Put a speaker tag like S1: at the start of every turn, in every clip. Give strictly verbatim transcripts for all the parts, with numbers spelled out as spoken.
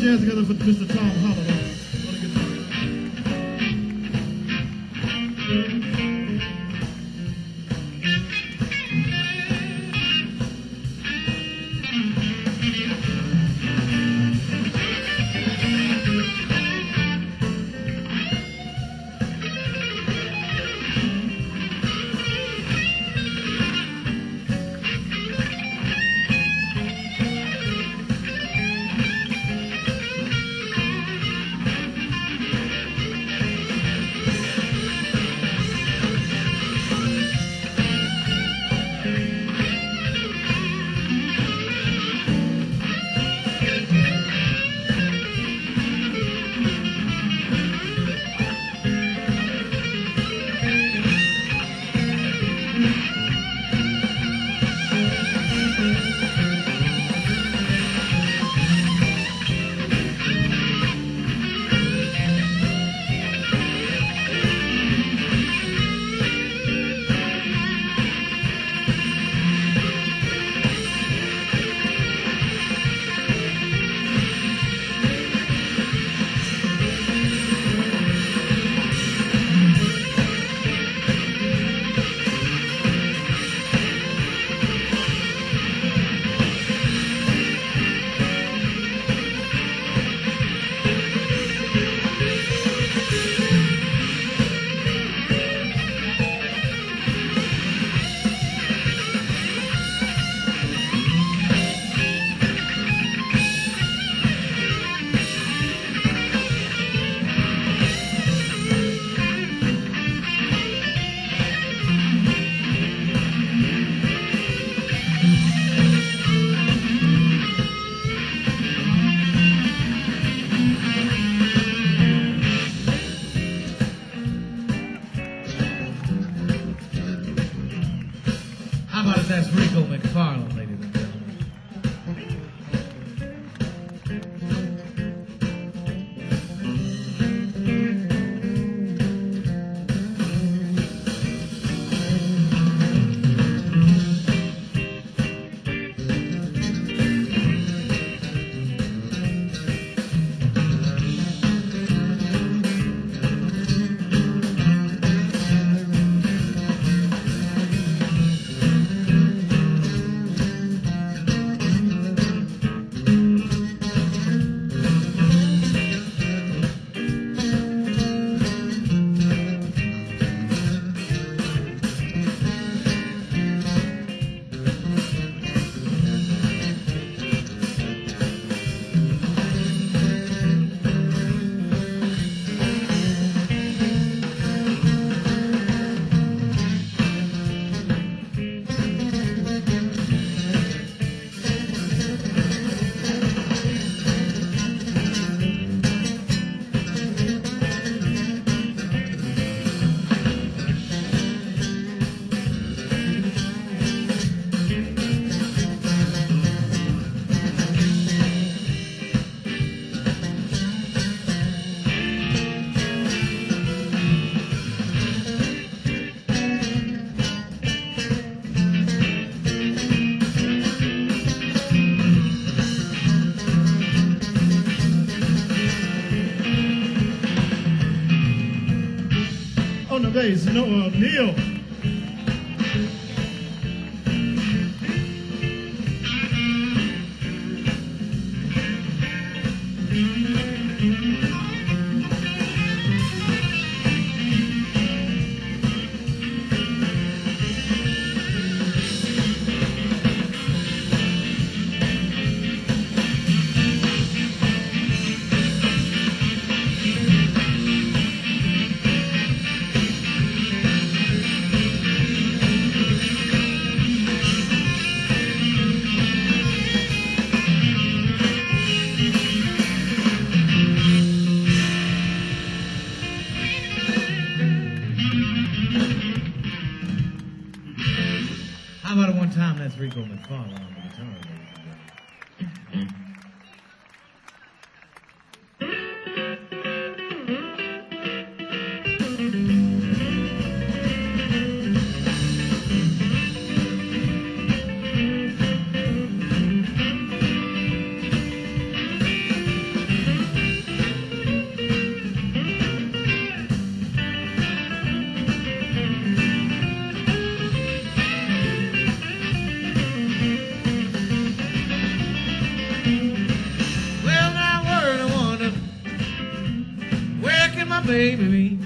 S1: your hands together for Mister Tom Holland on the guitar.
S2: That's Rico McFarland, ladies and gentlemen.
S1: On the bass, you know, uh, Neil.
S2: How about at one time, that's Rico McFarland on the guitar, ladies and gentlemen. my baby.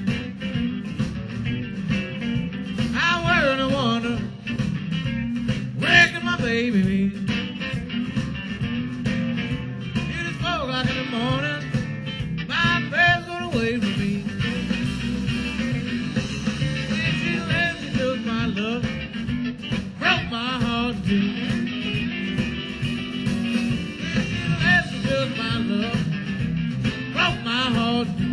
S2: I worry and wonder, where can my baby be? It is four o'clock in the morning, my bed's gonna wait for me. When she left, she took my love, broke my heart too. When she left, she took my love, broke my heart too.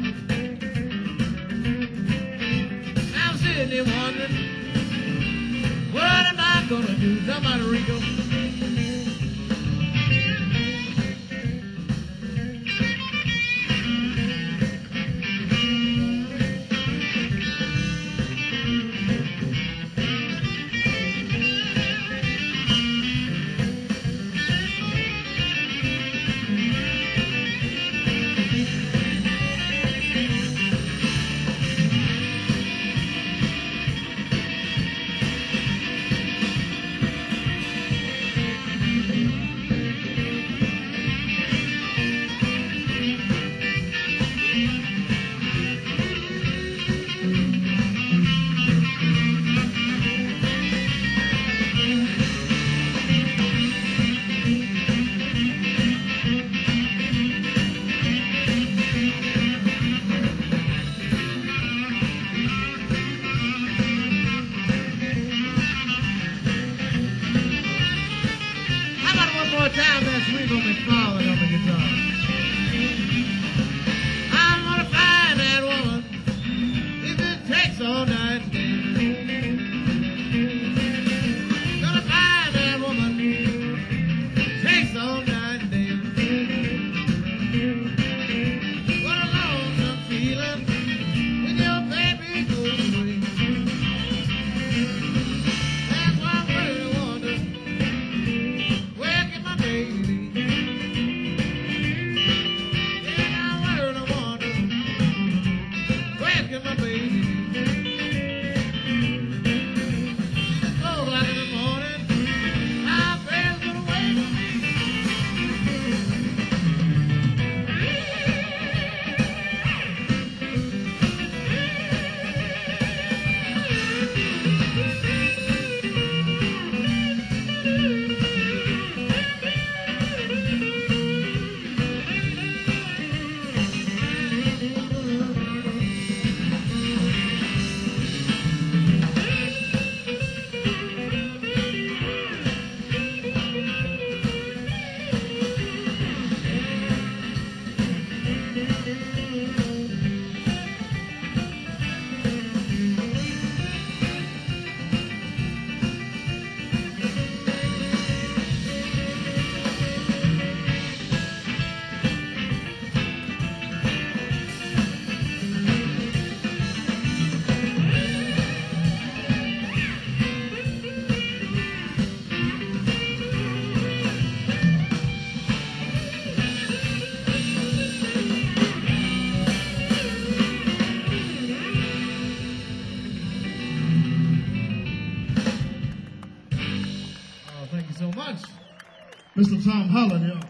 S2: Now I'm sitting there wondering, what am I gonna do? Somebody Rico. Time that's Rico McFarland on the guitar. I'm gonna find that woman if it takes all night. Gonna find that woman, takes all night and day. What a lonesome feeling when your baby goes away. That's why I'm really wondering, where can my baby? Yeah, I worry and wonder, where can my baby? It's four o'clock in the morning, my bed's gonna wait for me. Oh, thank you so much.
S1: Mister Tom Holland, y'all.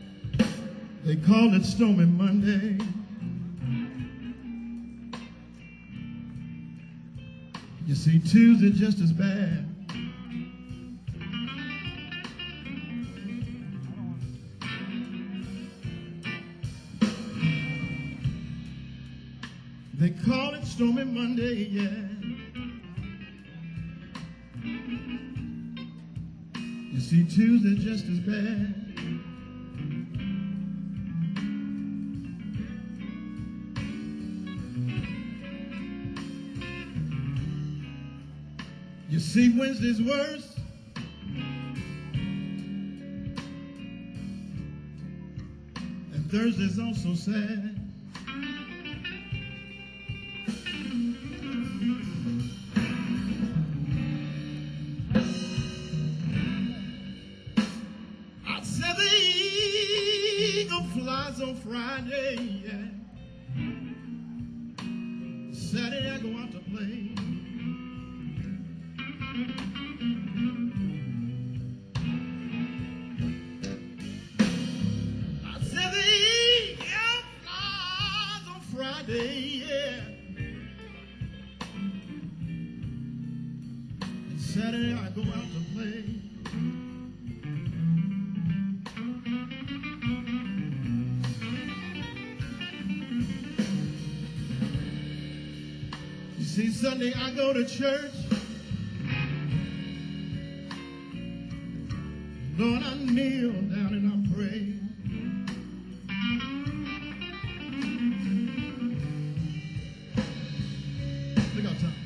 S1: They called it Stormy Monday. You see, Tuesday just as bad. They call it Stormy Monday, yeah. You see, Tuesday just as bad. You see, Wednesday's worse. And Thursday's also sad. I said the eagle flies on Friday, yeah. Saturday I go out to play. Friday, yeah. And Saturday I go out to play. You see, Sunday I go to church. Lord, I kneel down and I pray. Look out, Tom.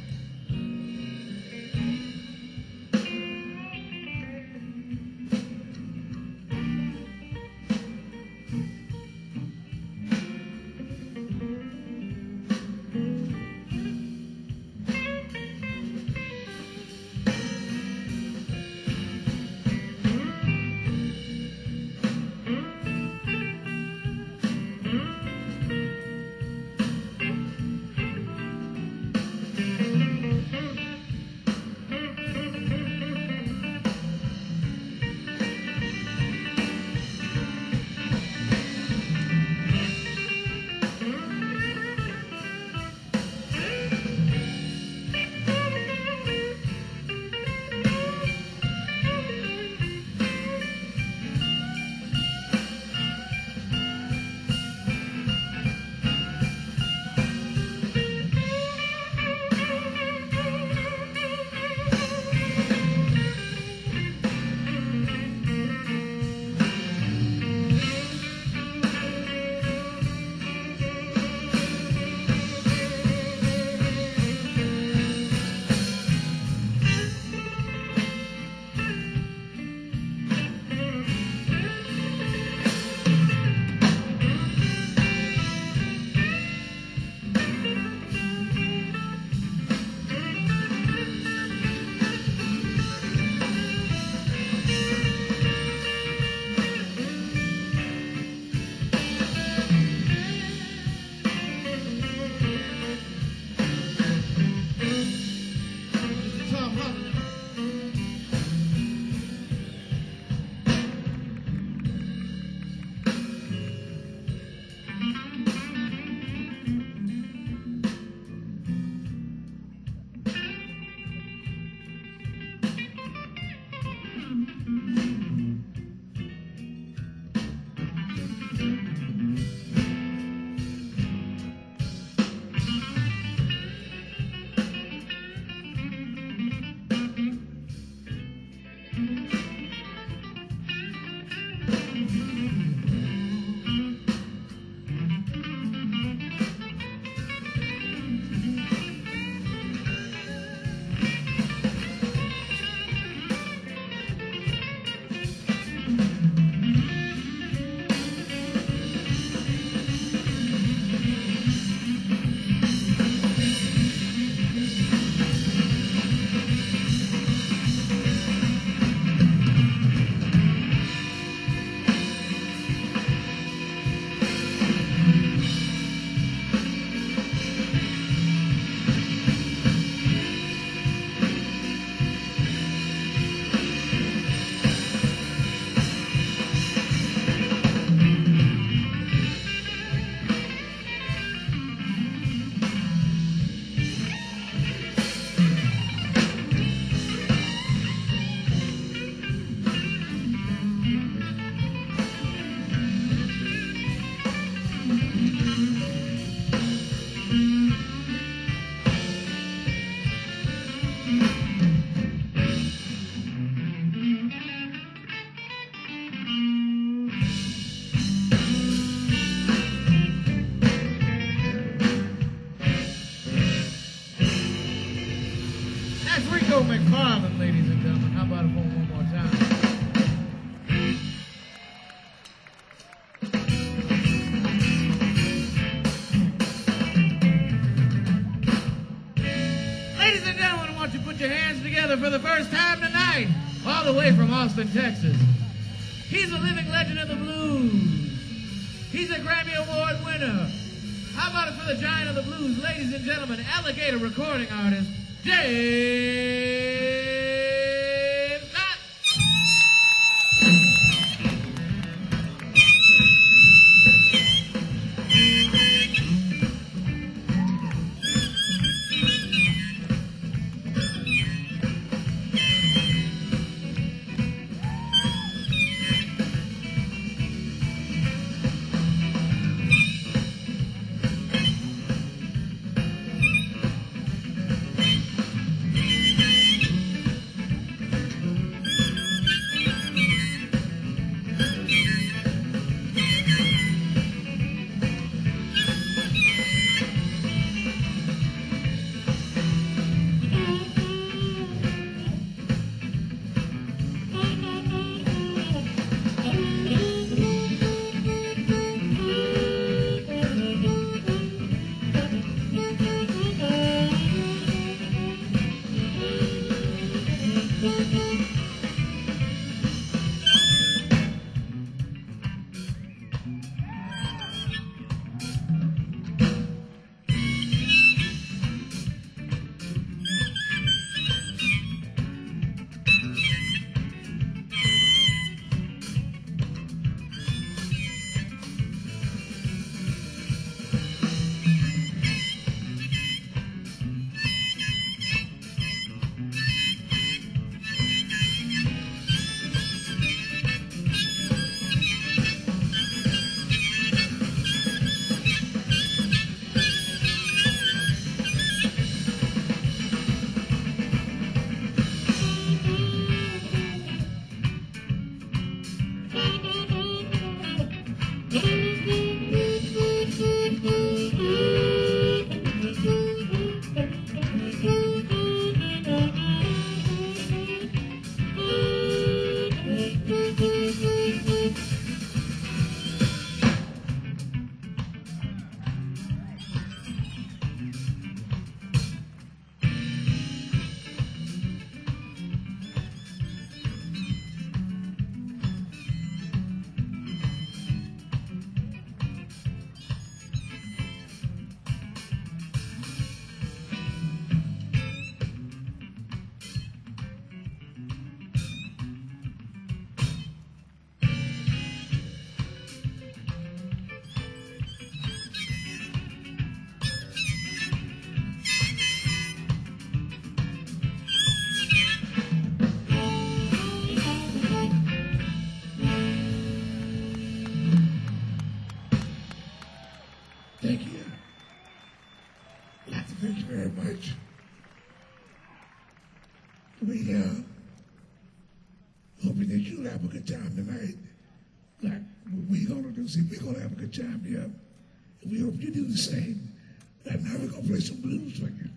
S2: That's Rico McFarland, ladies and gentlemen. How about it one more time? Ladies and gentlemen, I want you to put your hands together for the first time tonight, all the way from Austin, Texas. He's a living legend of the blues. He's a Grammy Award winner. How about it for the giant of the blues, ladies and gentlemen, alligator recording artist, James Scott.
S1: Thank you. I'd like to thank you very much. We uh, hoping that you'll have a good time tonight. Like we're gonna do, see, we're gonna have a good time here. And we hope you do the same. And now we're gonna play some blues for you.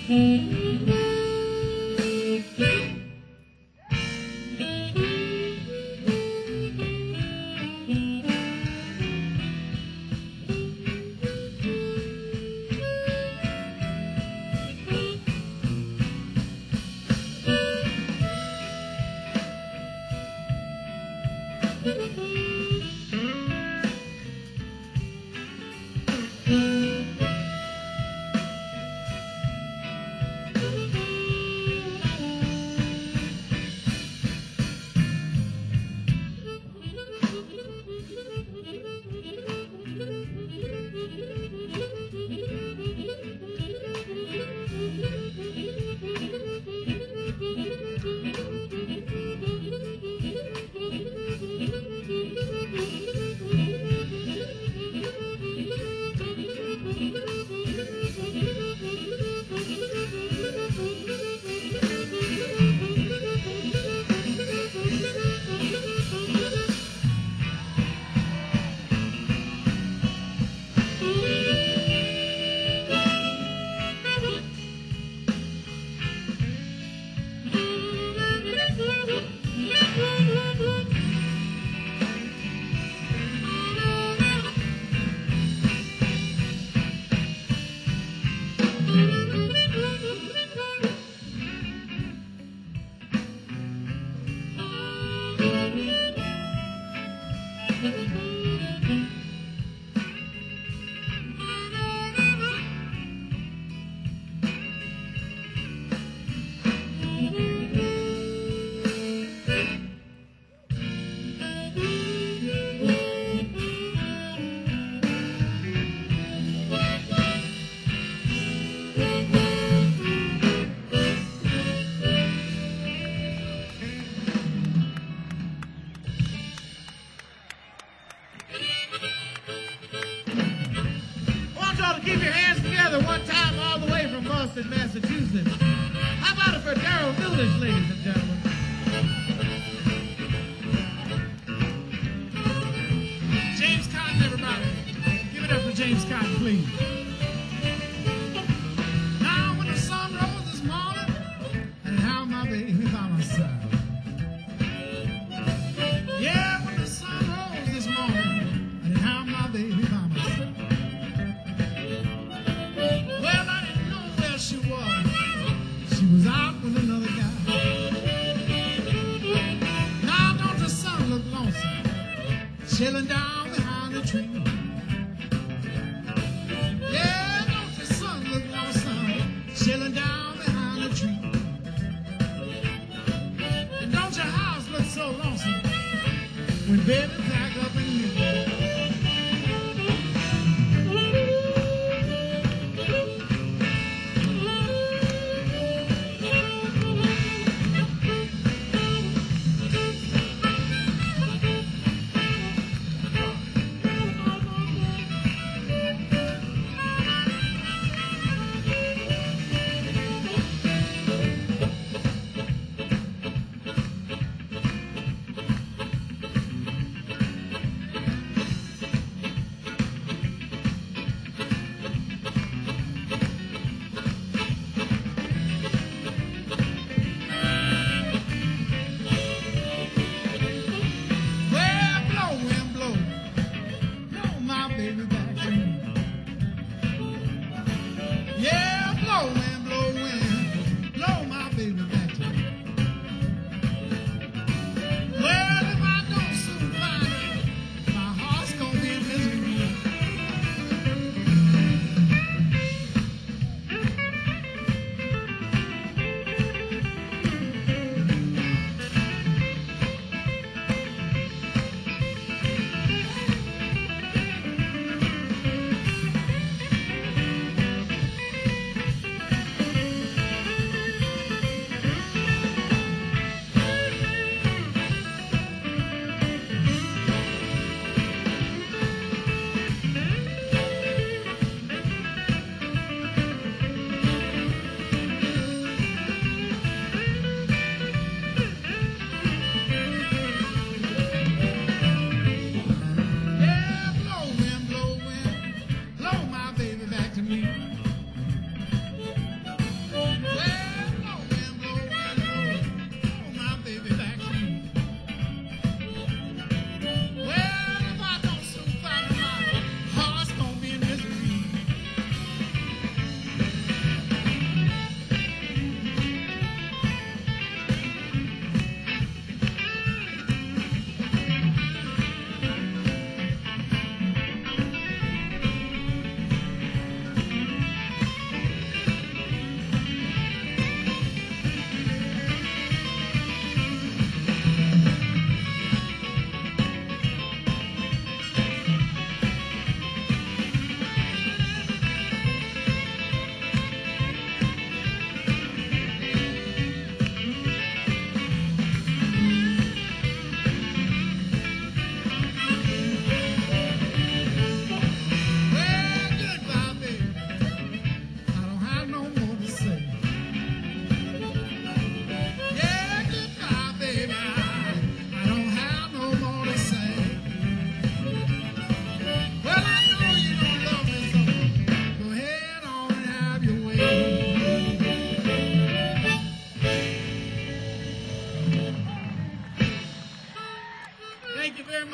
S2: Keep your hands together one time all the way from Boston, Massachusetts. How about it for Darrell Nulish, ladies and gentlemen? James Cotton, everybody. Give it up for James Cotton, please. Now when the sun rose this morning, and how my baby by my side. Yeah, when the sun rose this morning, and how my baby by my side. She was. She was out with another guy. Now don't the sun look lonesome, chilling down behind the tree. Yeah, don't the sun look lonesome, chilling down behind the tree. And don't your house look so lonesome when baby's back up in you.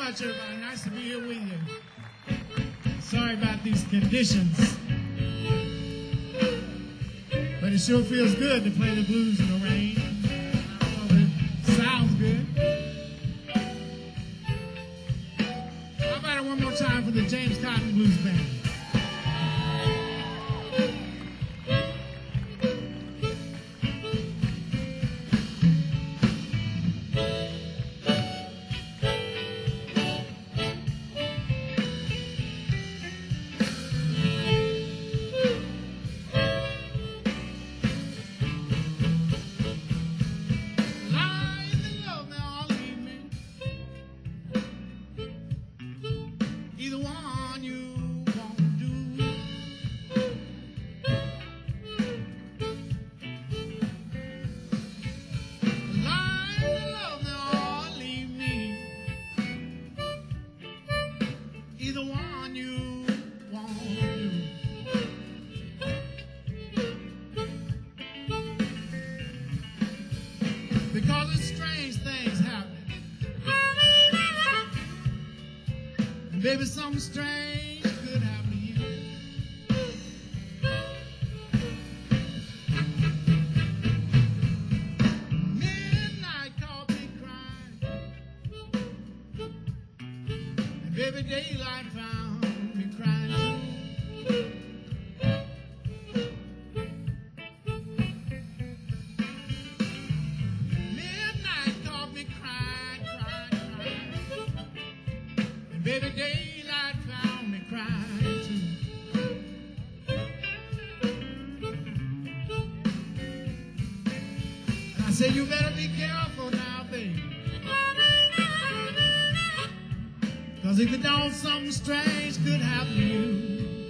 S3: much, everybody. Nice to be here with you. Sorry about these conditions, but it sure feels good to play the blues in the rain. Well, it sounds good. How about it one more time for the James Cotton Blues Band? Because it's strange things happen. And baby, something strange could happen to you. Midnight caught me crying. And baby, daylight found me crying too. Baby, daylight found me crying too. And I said, you better be careful now, baby. Because if you don't, something strange could happen to you.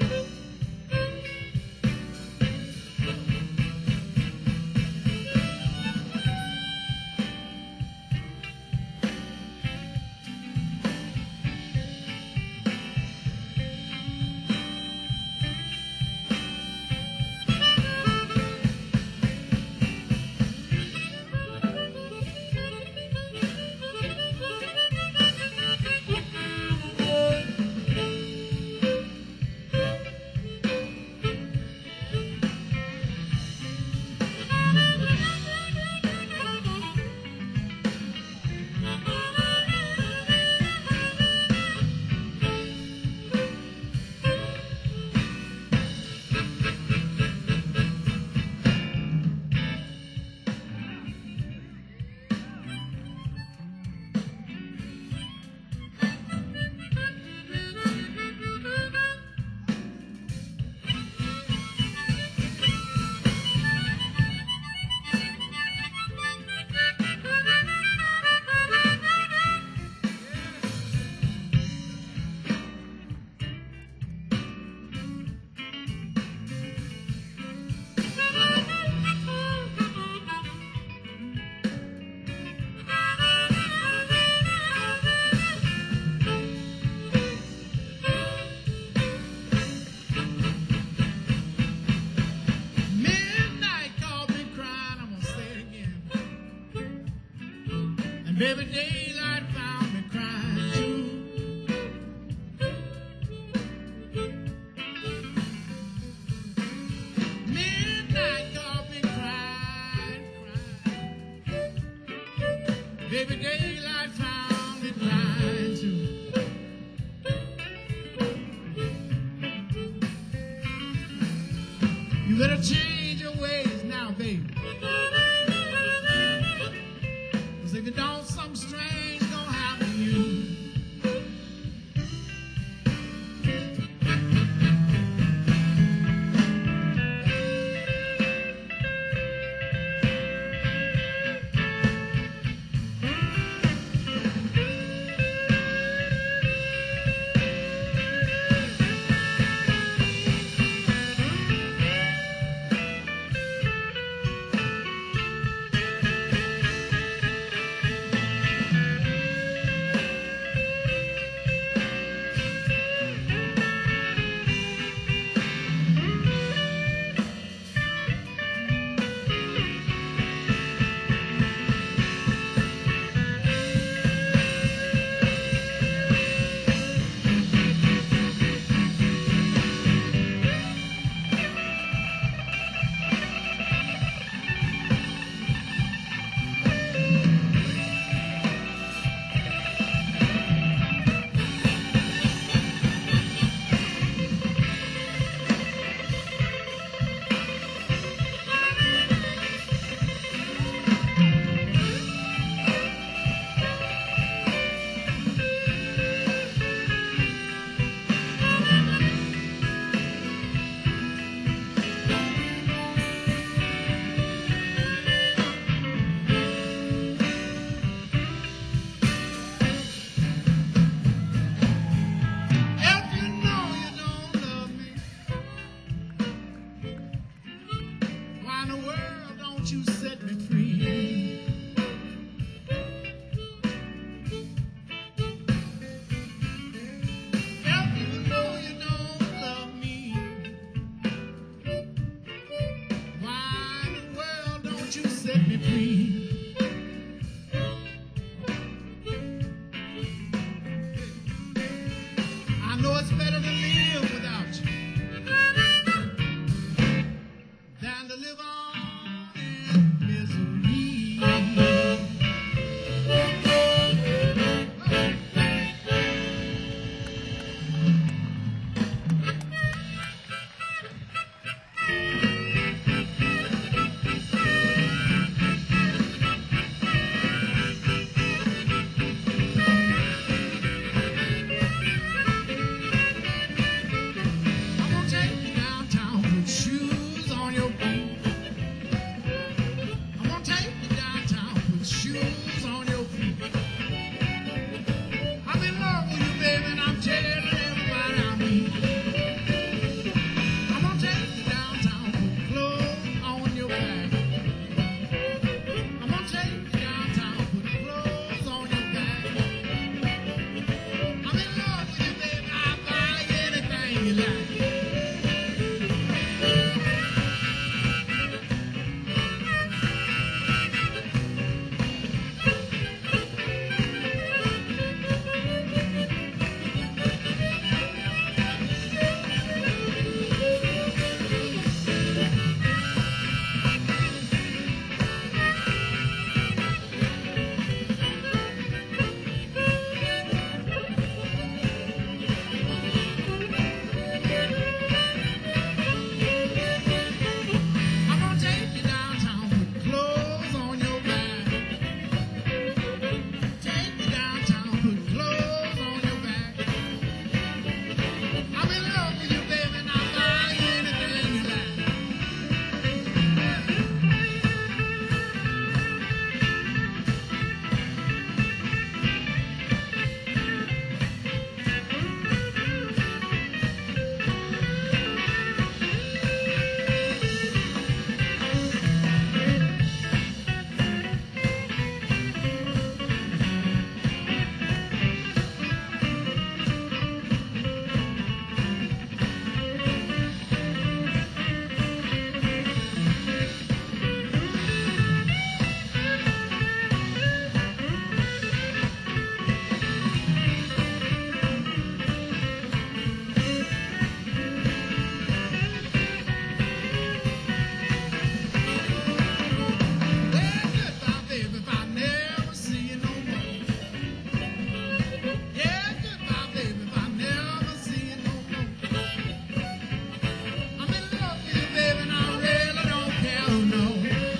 S3: Baby, daylight found me crying too. Midnight caught me crying, crying. Baby, daylight found me crying too. You better change your ways now, baby. If you don't, something strange gonna happen to you. Why in the world don't you set me free? If you know you don't love me, why in the world don't you set me free? I know it's better to live without you than to live on in misery. I'm gonna take you downtown, put shoes on your feet. I'm gonna take you downtown, put shoes on your feet. I'm in love with you, baby, and I'm telling everybody I meet. I'm gonna take you downtown, put clothes on your back. I'm gonna take you downtown, put clothes on your back. I'm in love with you, baby, I'll buy anything you like. I'm gonna take you downtown, put clothes on your back. Take you downtown, put clothes on your back. I'm in love with you, baby, and I'll buy anything you like. Well, goodbye, baby, if I never see you no more. Yeah, goodbye, baby, if I never see you no more. I'm in love with you, baby, and I really don't care who knows.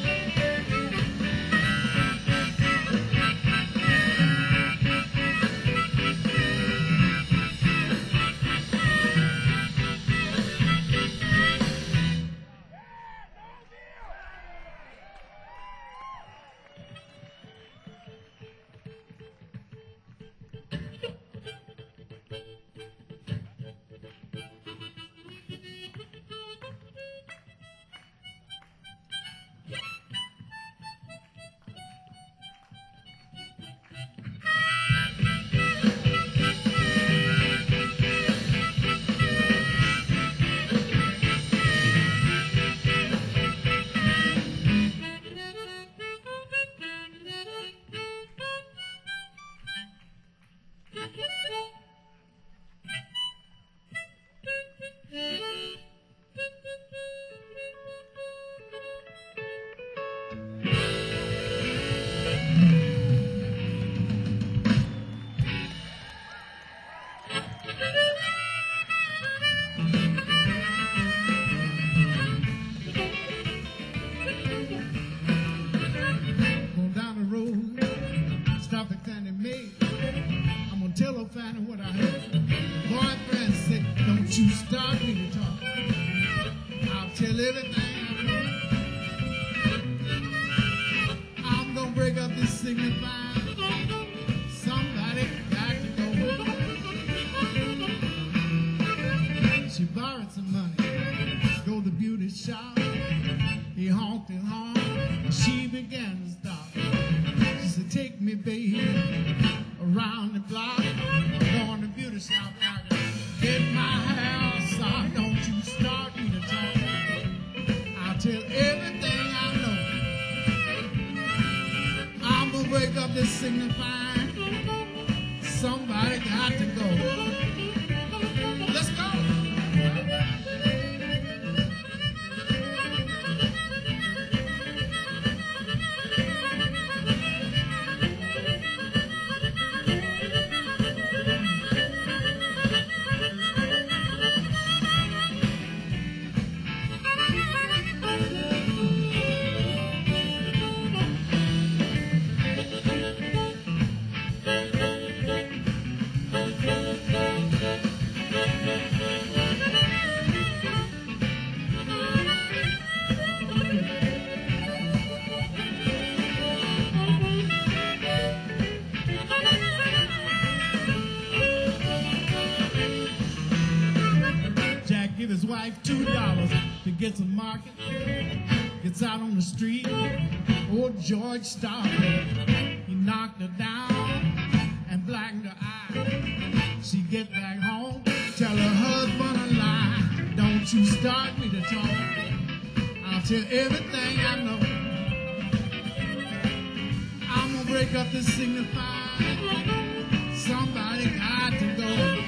S3: Going down the road, stop at Fannie Mae. I'm gonna tell her Fannie what I heard. Boyfriend said, don't you start me to talk. I'll tell everything I know. I'm gonna break up this signifying. Somebody got to go. She borrowed some money, go to the beauty shop. He hung she began to stop. She said, take me, baby, around the block. I'm going to beauty shop. I can get my hair soft. Don't you start me to talk. I'll tell everything I know. I'm gonna break up this signifying. Somebody got to go. Let's go. Give his wife two dollars to get some market. Gets out on the street. Old George stopped her. He knocked her down and blackened her eye. She get back home, tell her husband a lie. Don't you start me to talk. I'll tell everything I know. I'm gonna break up this signifying. Somebody got to go.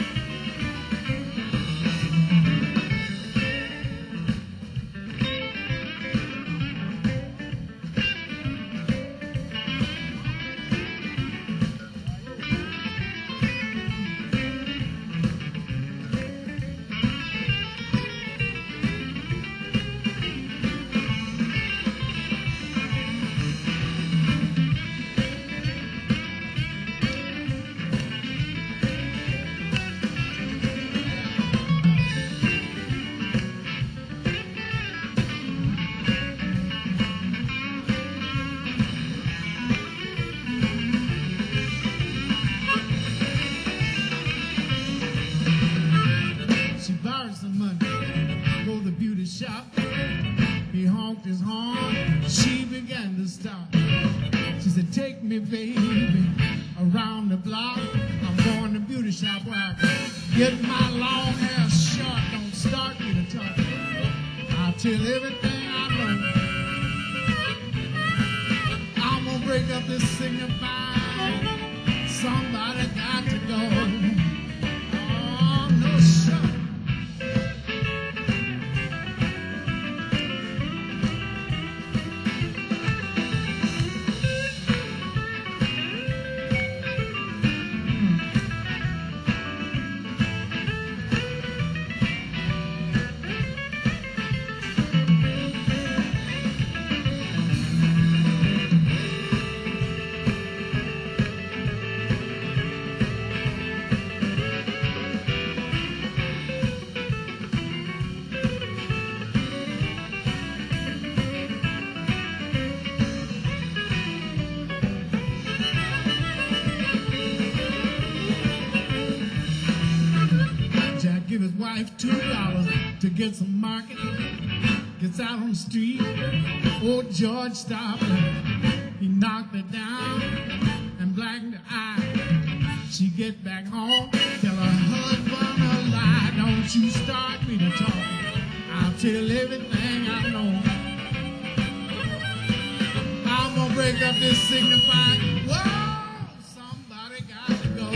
S3: Some money, go to the beauty shop. He honked his horn. She began to stop. She said, take me, baby, around the block. I'm going to the beauty shop where I can get my long hair short. Don't start me to talk. I'll tell everything I know. I'm gonna break up this signifying. Somebody got to go. Oh, no shot. Give his wife two dollars to get some market. Gets out on the street. Old George stopped her. He knocked her down and blackened her eye. She get back home, tell her husband a lie. Don't you start me to talk. I'll tell everything I know. I'm gonna break up this signifying. Whoa, somebody got to go.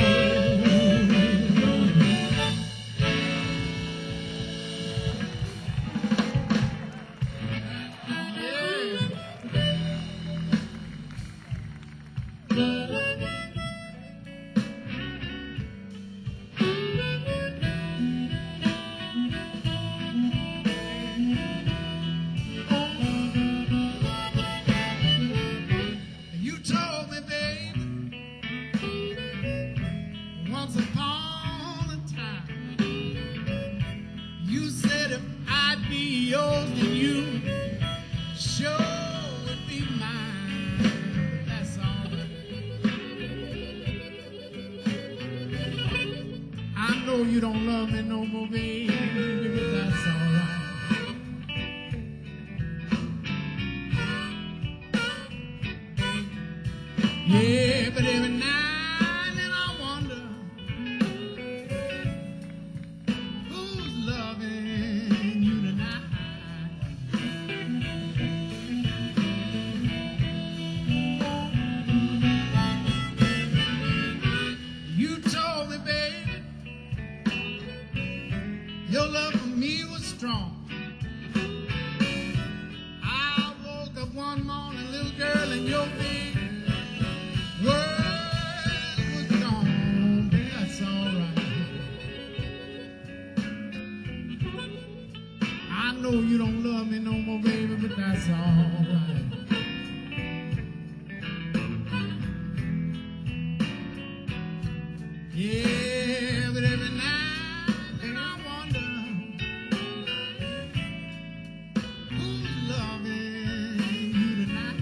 S3: Once upon a time, you said if I'd be yours, then you sure would be mine. But that's all. I know you don't love me no more, baby, but that's all right. Yeah, but every now and then I wonder who's loving you tonight. You told me, baby, your love for me was strong. I woke up one morning, little girl, and your big world was gone. That's all right. I know you don't love me no more, baby, but that's all right. Yeah, but every night and I wonder who's loving you tonight.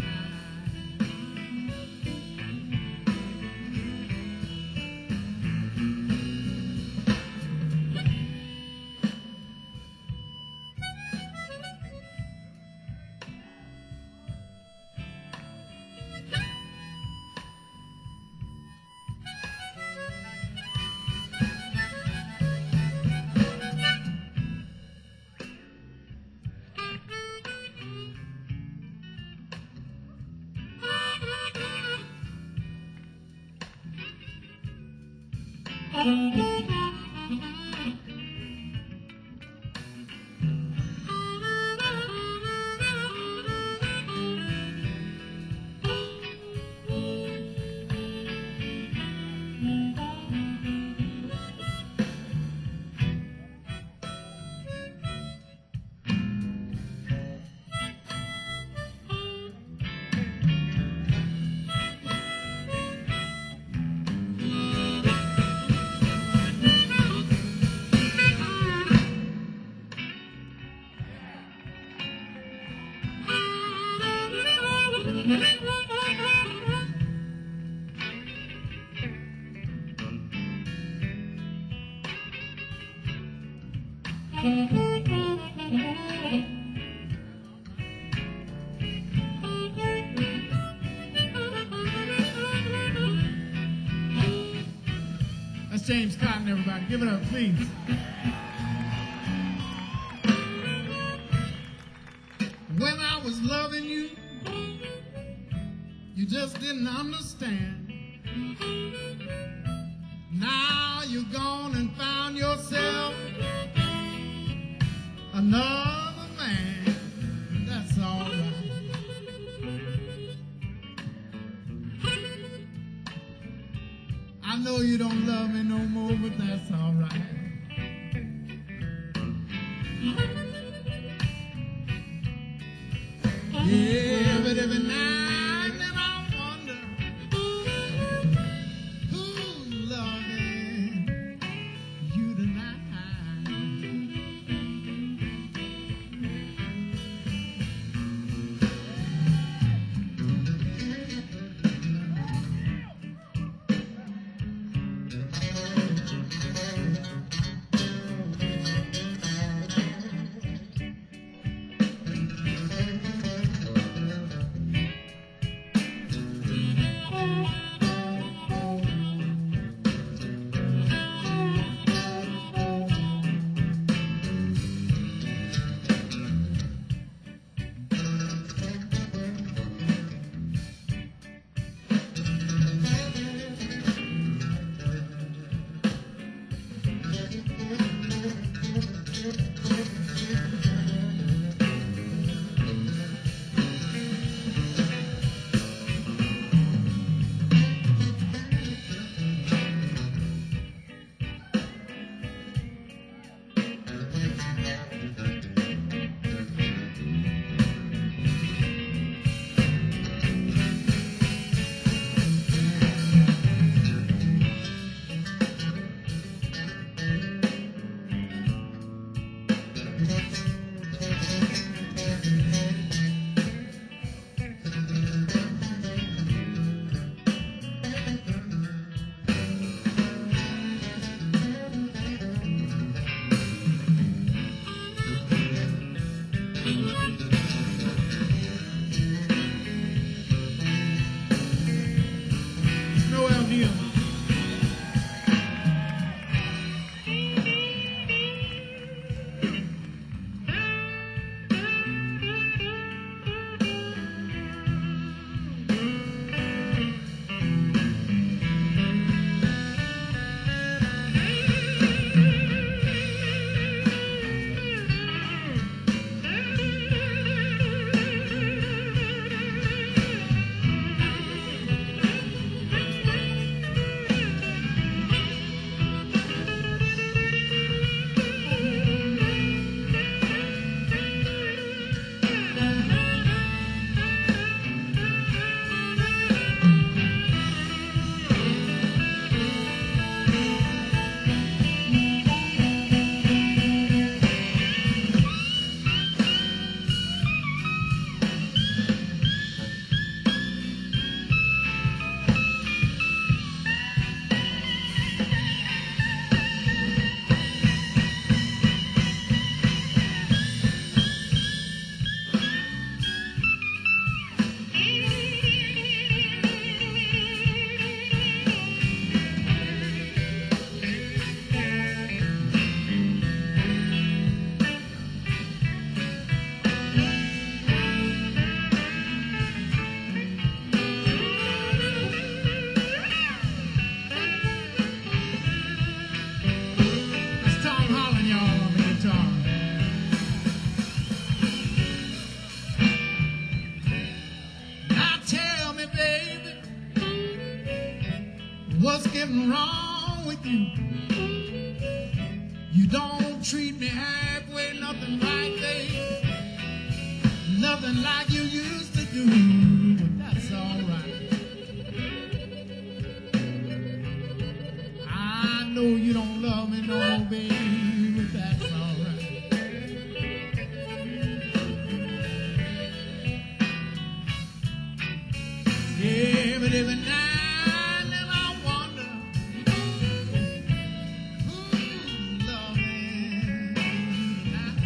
S3: That's James Cotton, everybody. Give it up, please. When I was loving you, you just didn't understand. Now you're gone and found yourself another man. That's all right. I know you don't love me no more, but that's all right. Yeah, but every now and then I wonder who's loving you tonight. What's getting wrong with you? You don't treat me halfway, nothing right, babe. Nothing like you used to do, but that's all right. I know you don't love me no more, baby, but that's all right. Yeah, but every night and then I wonder who's loving tonight.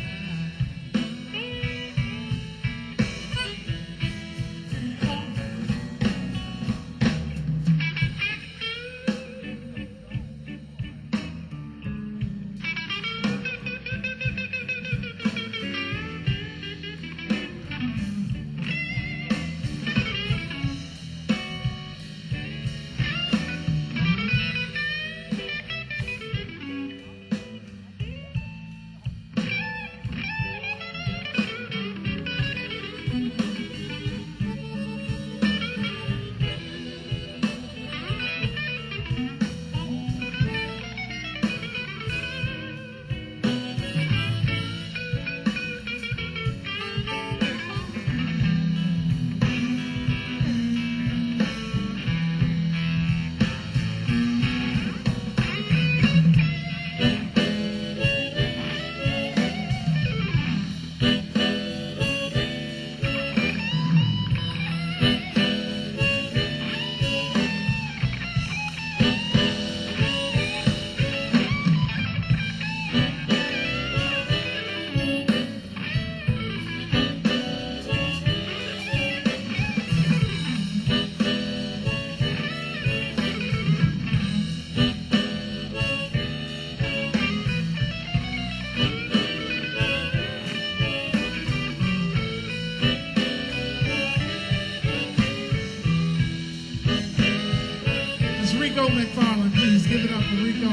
S3: Rico McFarland, please give it up for Rico.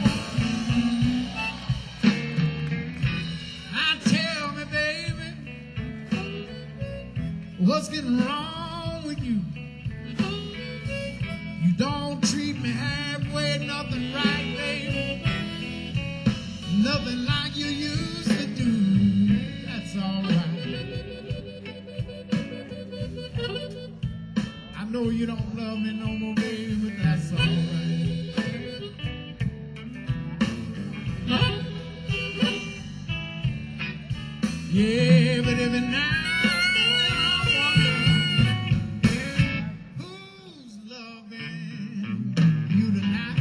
S3: Now tell me, baby, what's getting wrong with you? You don't treat me halfway, nothing right, baby. Nothing like you used to do. That's all right. I know you don't love me no more, baby, but that's all right. Yeah, but every night I wonder who's loving you tonight.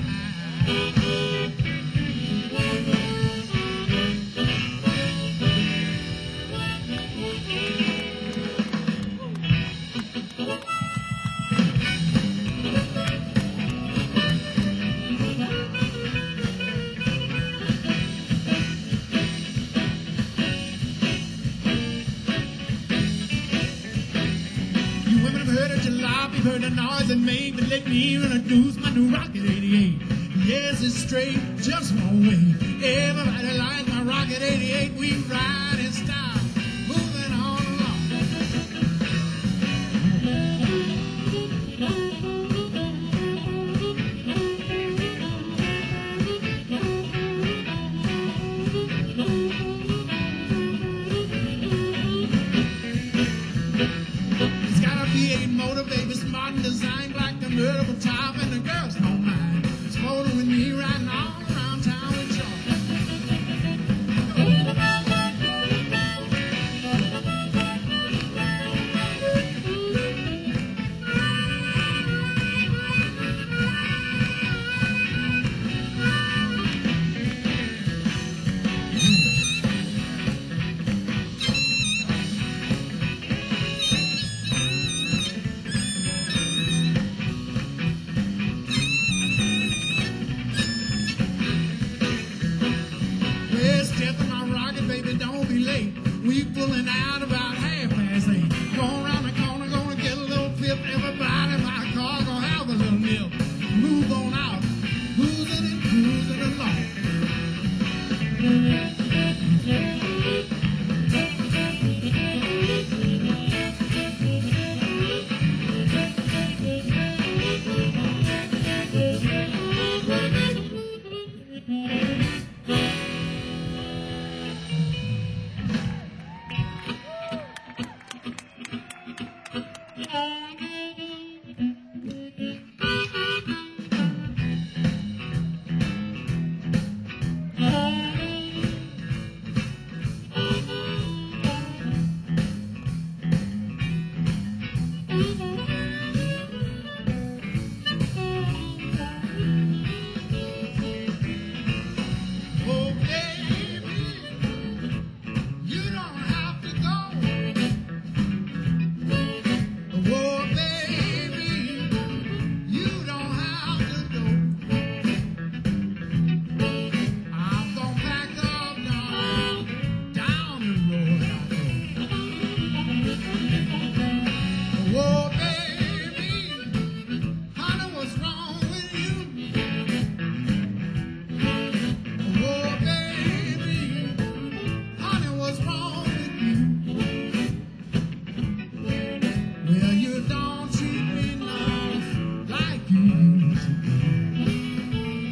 S3: Heard the noise it made, but let me introduce my new Rocket eighty-eight. Yes, it's straight, just one way. Everybody likes my Rocket eighty-eight. We ride in style, moving on along. It's got a V eight motor, baby, smart and designed like the convertible top, and the girls don't mind. It's motor with me riding all around town with joy. Baby, don't be late. We pulling out about half past eight. Going around the corner, gonna get a little flip. Everybody in my car gonna have a little nip. Move on out, cruising and cruising along. Oh, baby, you don't have to go. Oh, baby, you don't have to go. I'm gonna pack up now, down the road I go. Oh, baby, honey, what's wrong with you? Oh, baby, honey, what's wrong with you? Well, you don't treat me now like you used to.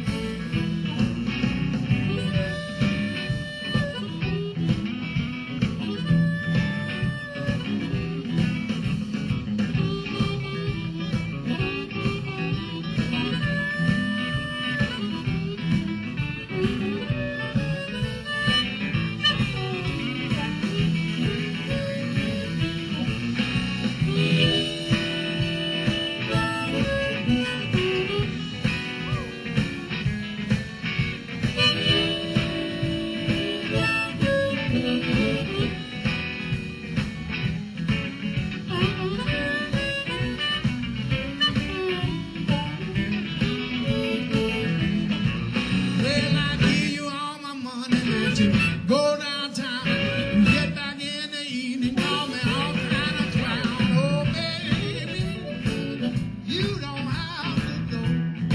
S3: Well, I give you all my money, let you go downtown. You get back in the evening, call me all kind of clown. Oh, baby, you don't have to go.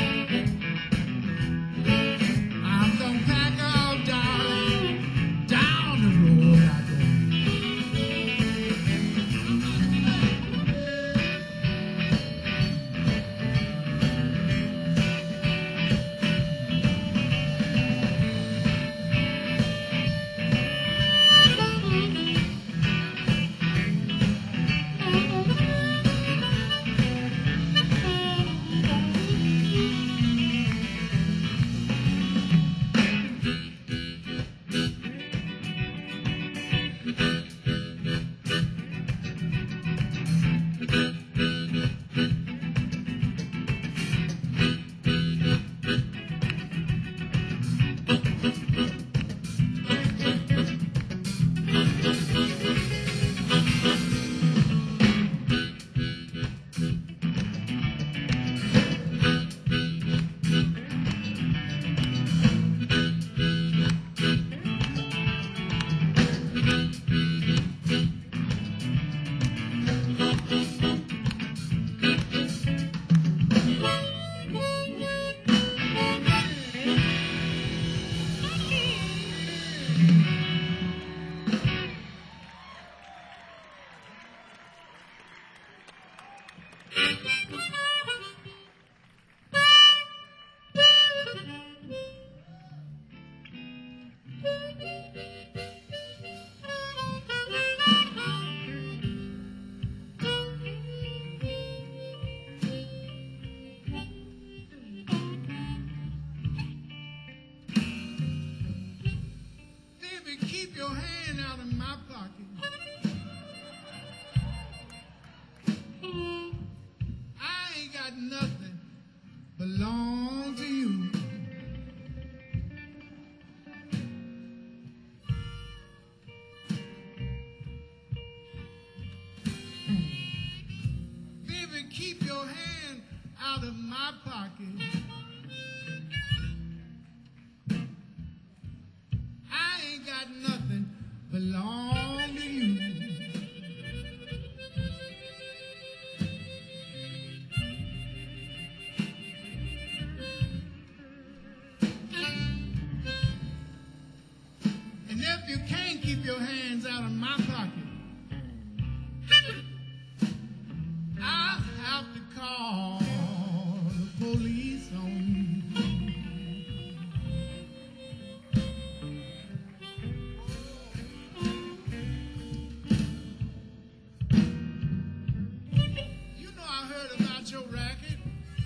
S3: I'm gonna pack up, darling, down the road I go. Baby, keep your hand out of my pocket. I ain't got nothing belong to you. Baby, keep your hand out of my pocket. I ain't got nothing belong to you. And if you can't keep your hands out of my pocket, I'll have to call the police on you. about your racket.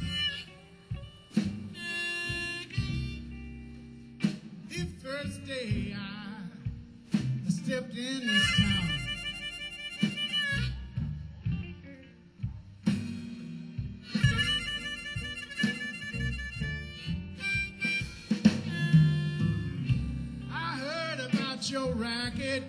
S3: The first day I stepped in this town, I heard about your racket.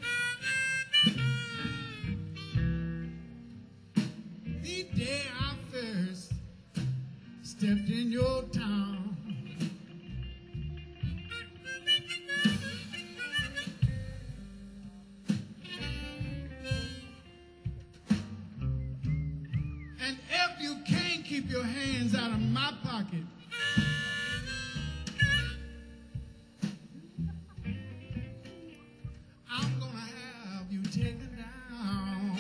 S3: The day I first stepped in your town, and if you can't keep your hands out of my pocket, I'm gonna have you taken down.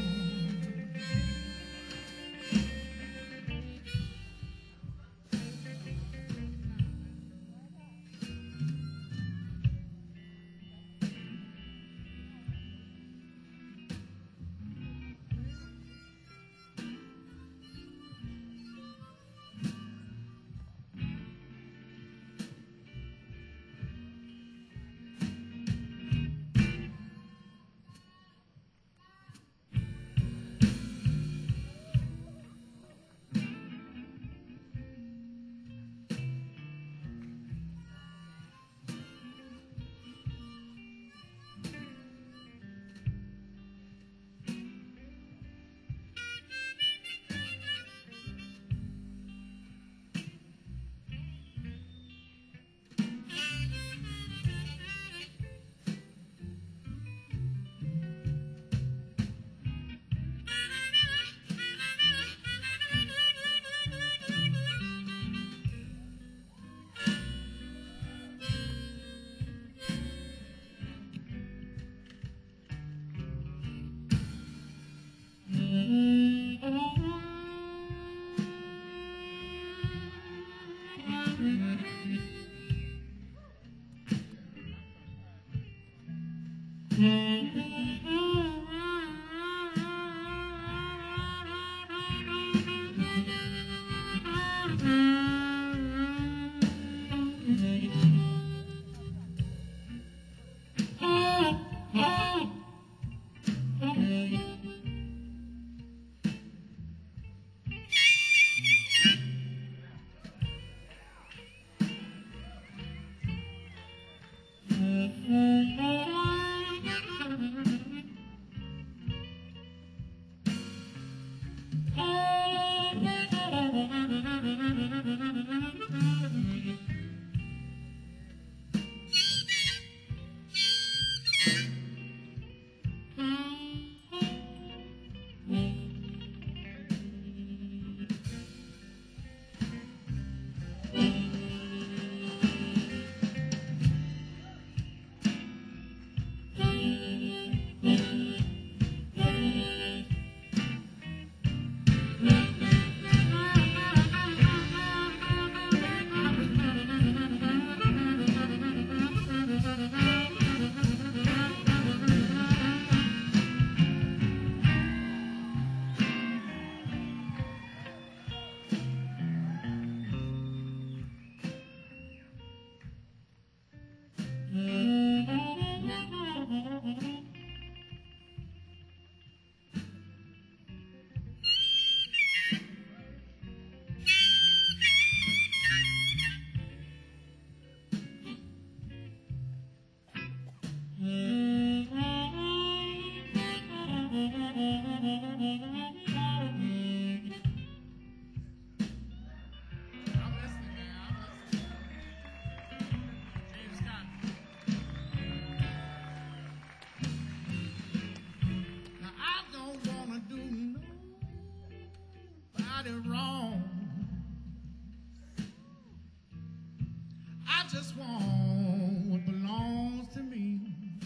S3: just want what belongs to me.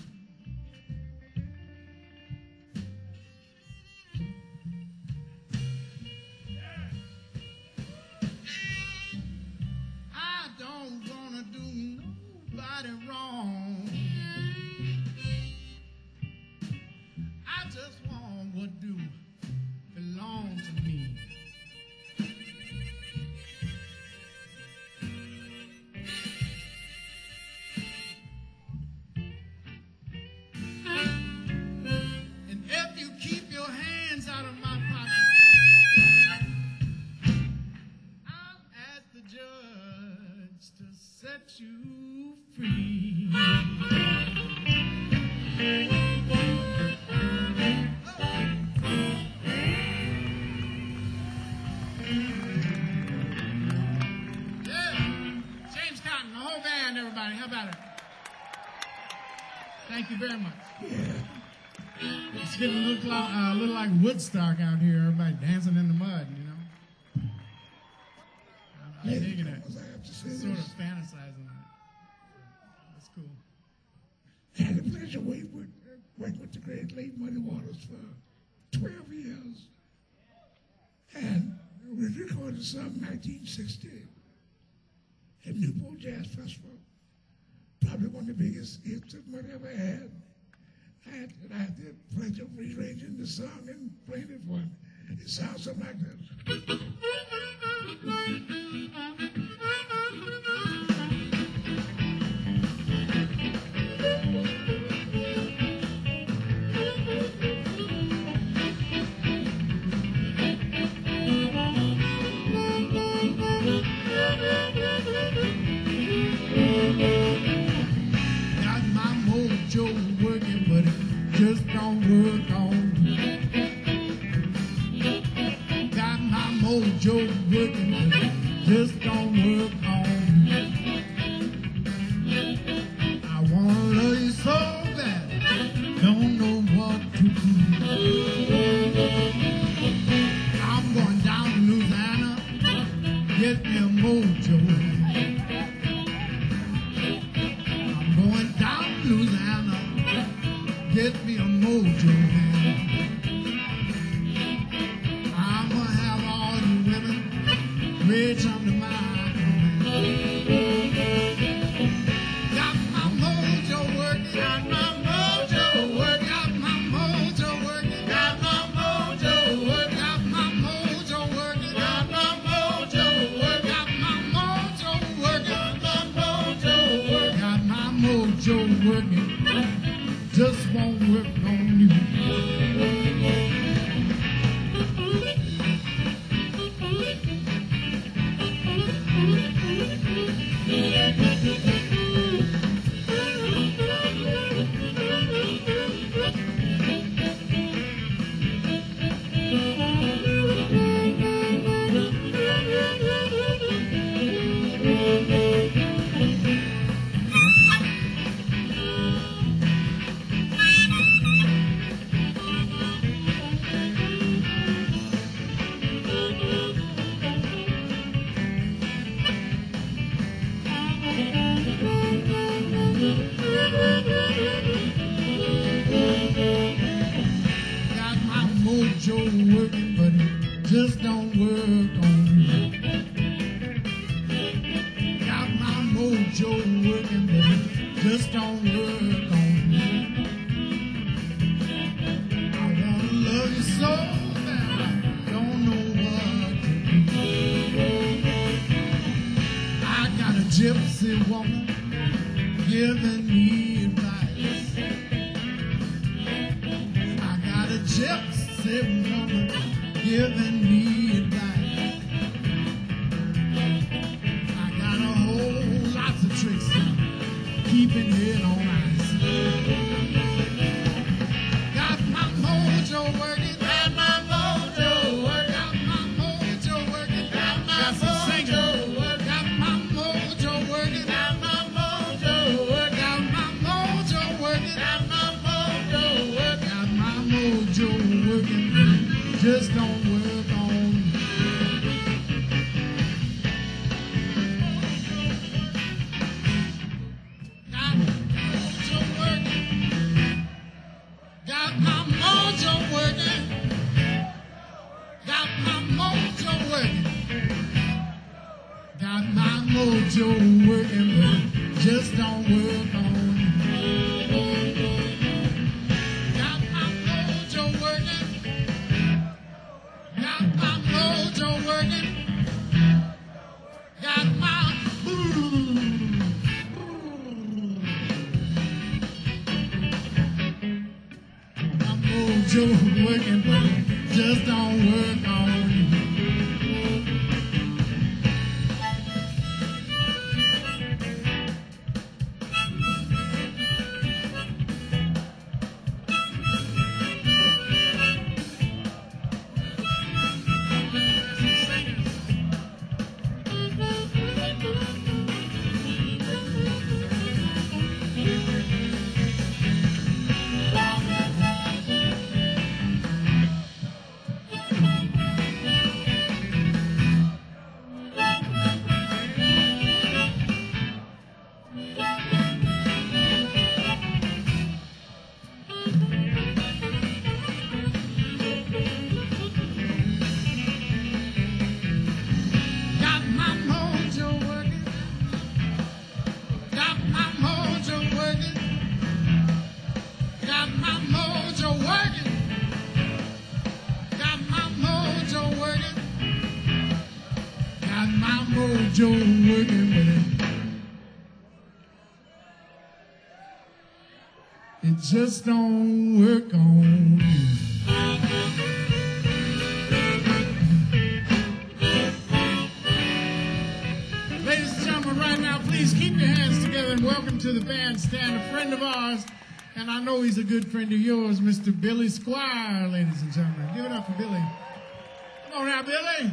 S3: I don't wanna do nobody wrong. I just want what do belong to me. everybody. How about it? Thank you very much.
S1: Yeah.
S3: It's getting a little, uh, a little like Woodstock out here. Everybody dancing in the mud, you know. I'm, I'm
S1: Ladies
S3: digging
S1: and
S3: it.
S1: gentlemen, I have to say
S3: Sort of
S1: this.
S3: fantasizing on it. That's cool.
S1: I had the pleasure of working with, working with the great late Muddy Waters for twelve years. And we recorded a song in nineteen sixty at Newport Jazz Festival. Probably one of the biggest hits that Muddy ever had. I had, I had the pleasure of rearranging the song and playing it for him. It sounds something like this.
S3: Got my mojo working, but it just don't work on me. Got my mojo working, but it just don't work on me. I wanna love you so bad, don't know what to do. I'm going down to Louisiana, get me a mojo. Going down to Louisiana, get me a mojo man. I'ma have all you women rich under my command. Got my mojo working, got my mojo working, got my mojo working, got my mojo working, got my mojo working, got my mojo working, got my mojo working, got my mojo working, got my mojo working, just won't work on you. Got my mojo working, but it just don't work on me. Got my mojo working, but it just don't work on me. I wanna love you so bad, I don't know what to do. I got a gypsy woman giving me advice. I got a gypsy woman giving me advice. I got a whole lots of tricks keeping it on ice. Got my mojo working, got my mojo working, got my mojo working, got my mojo working, got my mojo working, got my mojo working, got my mojo working, got my mojo working, got my mojo working, just don't work on me. Got my mojo working, got my mojo working, got my mojo working, got my mojo working, but it just don't work on me. Got my mojo working, got my mojo working, got my my mojo working, but it just don't work on me. mojo working with it. It just don't work on me. Ladies and gentlemen, right now, please keep your hands together and welcome to the bandstand a friend of ours, and I know he's a good friend of yours, Mister Billy Squire, ladies and gentlemen. Give it up for Billy. Come on now, Billy.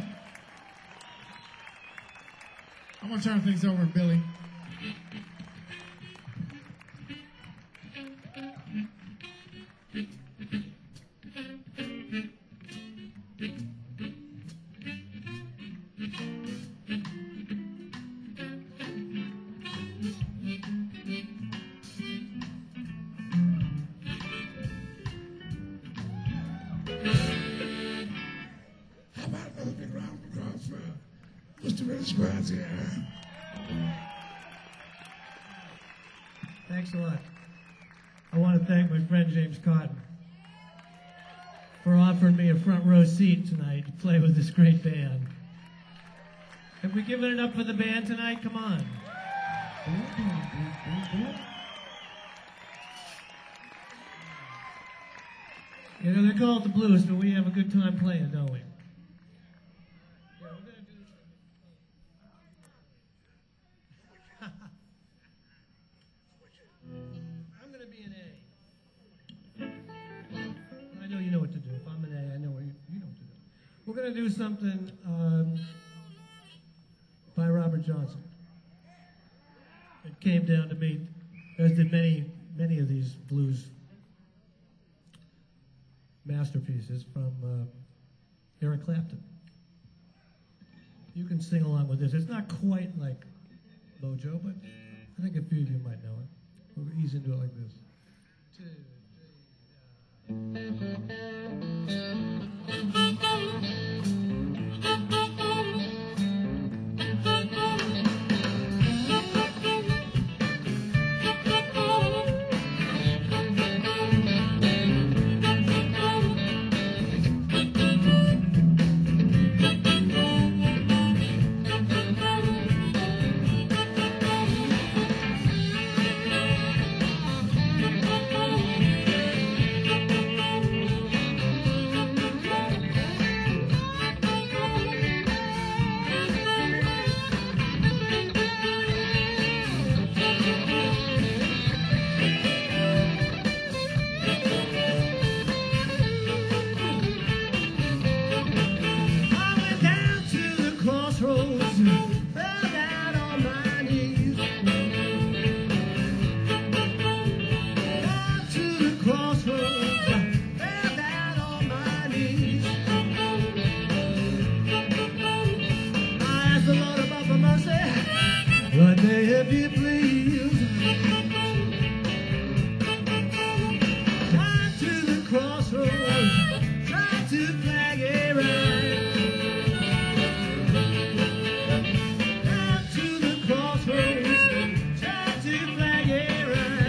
S3: I'm going to turn things over to Billy.
S1: How about another big round of applause for Mister Billy Squire here?
S4: Thanks a lot. I want to thank my friend James Cotton for offering me a front row seat tonight to play with this great band. Have we given it up for the band tonight? Come on. You know, they call it the blues, but we have a good time playing, don't we? I'm going to be an A. I know you know what to do. If I'm an A, I know what you, you know what to do. We're going to do something um, by Robert Johnson. It came down to me, as did many, many of these blues masterpieces from uh, Eric Clapton. You can sing along with this. It's not quite like Mojo, but I think a few of you might know it. We'll ease into it like this. Two, one day, if you please, down to the crossroads, try to flag it right. Down to the crossroads, try to flag it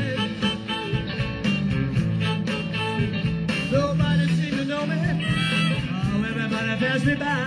S4: right. Nobody seemed to know me, oh, everybody passed me by.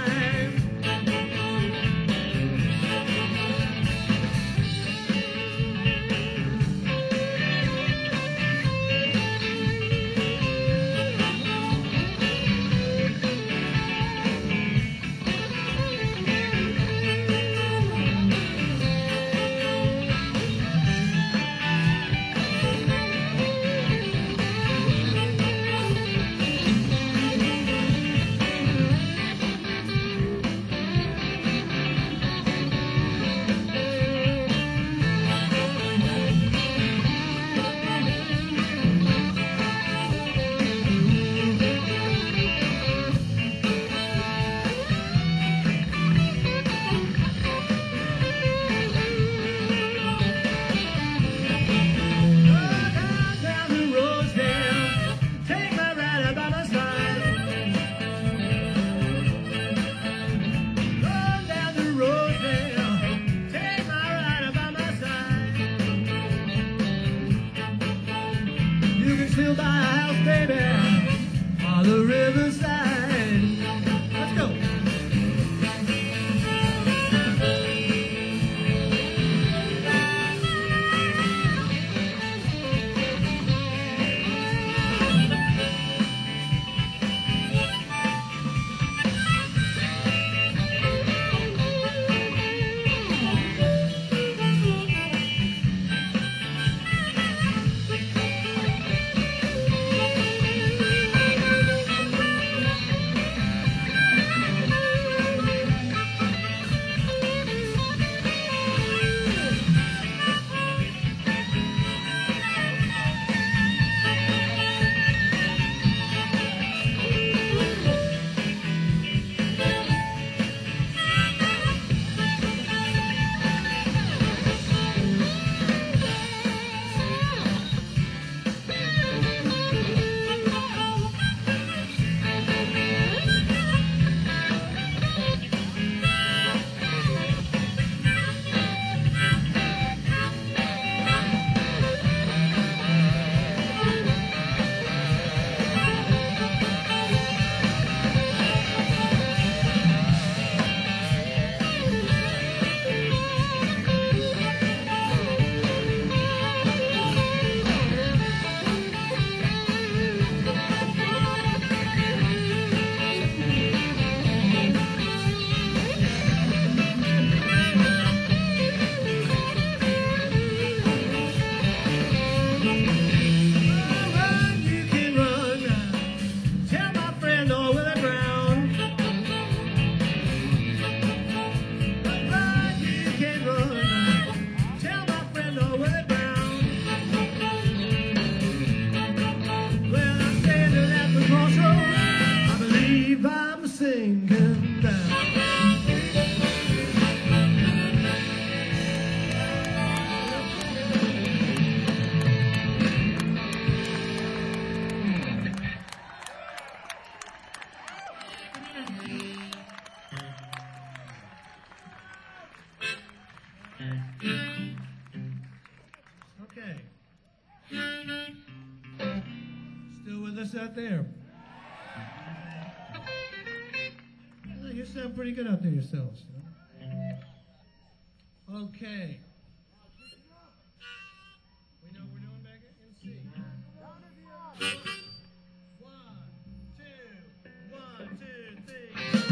S4: out there? Well, you sound pretty good out there yourselves. Okay. We know what we're doing back in C. One, two, one, two, three.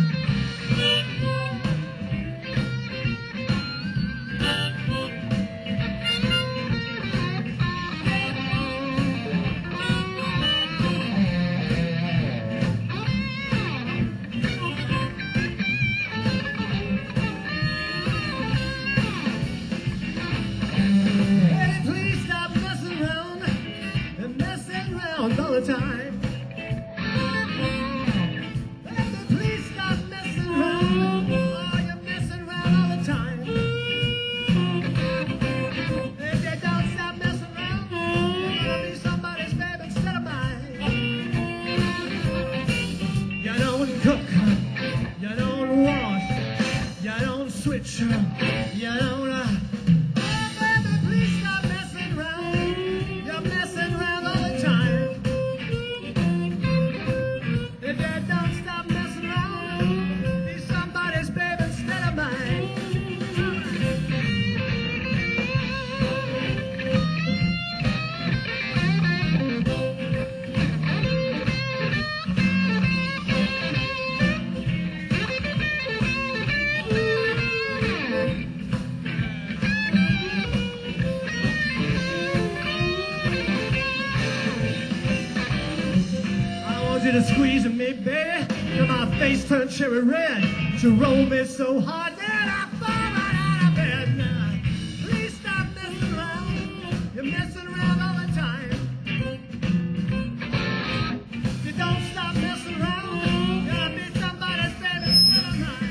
S4: All the time. Baby, please stop messing around. Oh, you're messing around all the time. If you don't stop messing around, you're gonna be somebody's baby instead of mine. You don't cook, you don't wash, you don't switch, you don't. Uh, baby, please stop messing around. You're messing around all the time. If you don't stop messing around, be somebody's baby instead of mine. I want you to squeeze me, baby, till my face turns cherry red. To roll me so hard that I fall right out of bed. Now, please stop messing around. You're messing around all the time. If you don't stop messing around, you're gonna be somebody's baby instead of mine.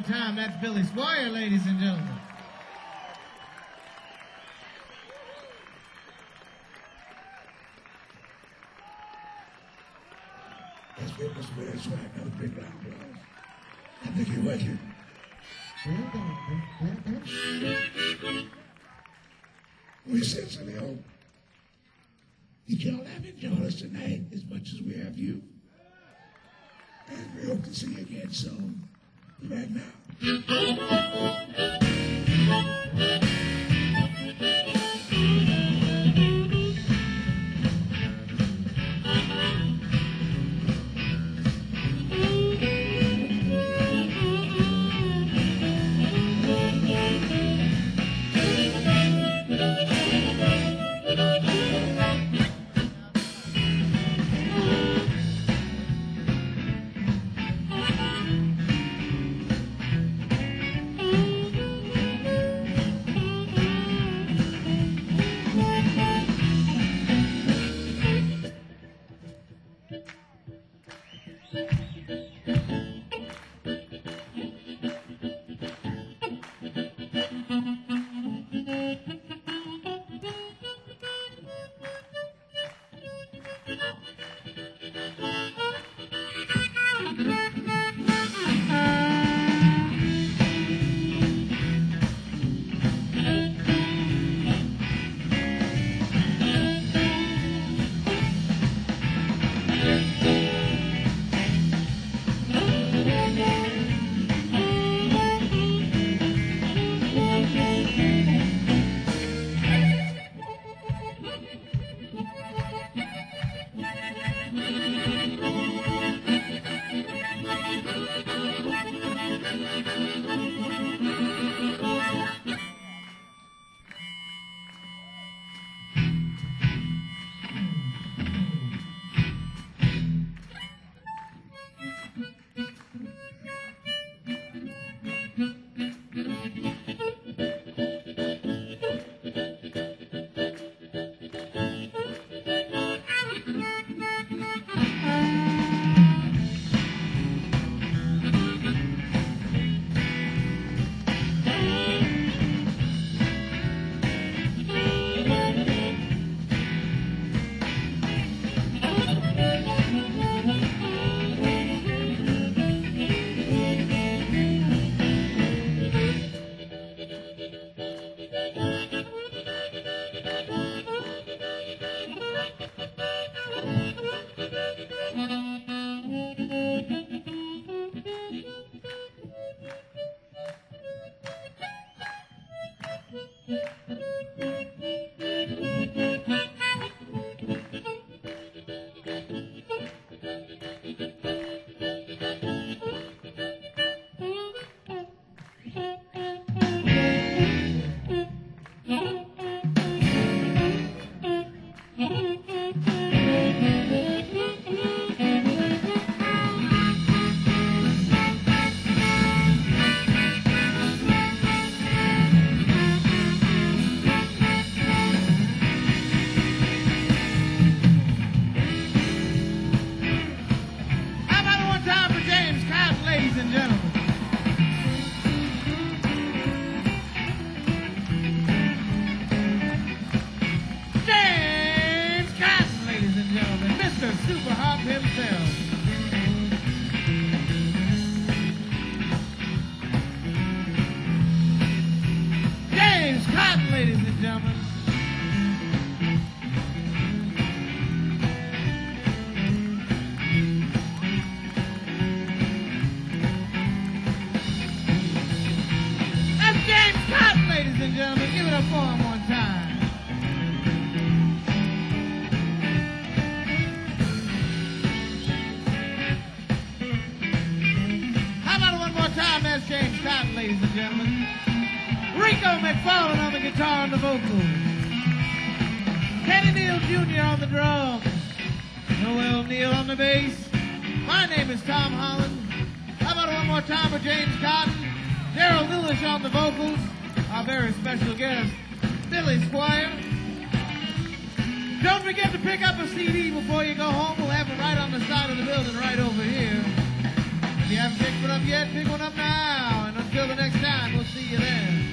S3: time. That's Billy Squire, ladies and gentlemen.
S1: Let's give this man swag another big round of applause. I think you're working. We sincerely hope that y'all have enjoyed us tonight as much as we have you. And we hope to see you again soon. Right now.
S2: Special guest, Billy Squire. Don't forget to pick up a C D before you go home. We'll have it right on the side of the building right over here. If you haven't picked one up yet, pick one up now. And until the next time, we'll see you then.